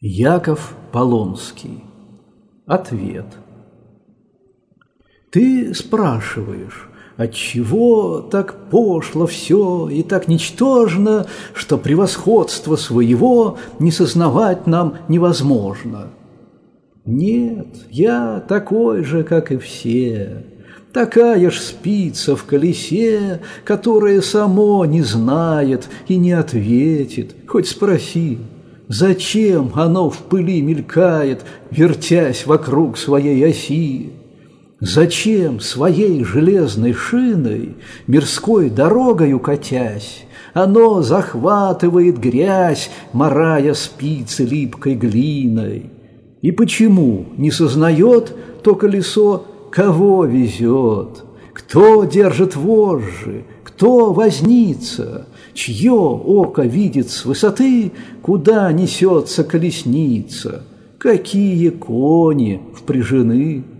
Яков Полонский. Ответ. Ты спрашиваешь, отчего так пошло все и так ничтожно, что превосходство своего не сознавать нам невозможно? Нет, я такой же, как и все, такая ж спица в колесе, которая само не знает и не ответит, хоть спроси. Зачем оно в пыли мелькает, вертясь вокруг своей оси? Зачем своей железной шиной, мирской дорогою катясь, оно захватывает грязь, марая спицы липкой глиной? И почему не сознает то колесо, кого везет? Кто держит вожжи? Кто возница? Чье око видит с высоты, куда несется колесница? Какие кони впряжены?